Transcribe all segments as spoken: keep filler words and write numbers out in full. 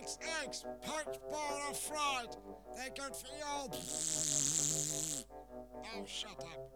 Eggs, eggs, poached, boiled or fried. They're good for you. Oh, shut up.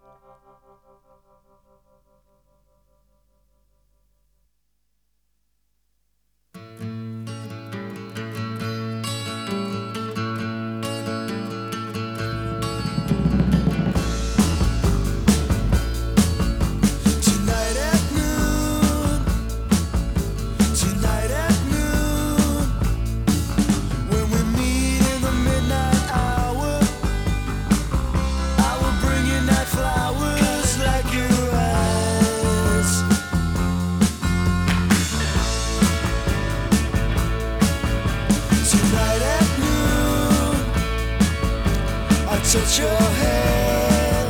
Tonight at noon, tonight at noon, when we meet in the midnight hour, I will bring you night flowers like your eyes. Tonight at noon, I touch your hand.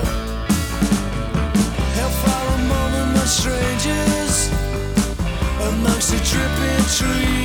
Hellfire a moment, my strangers, amongst the dripping trees.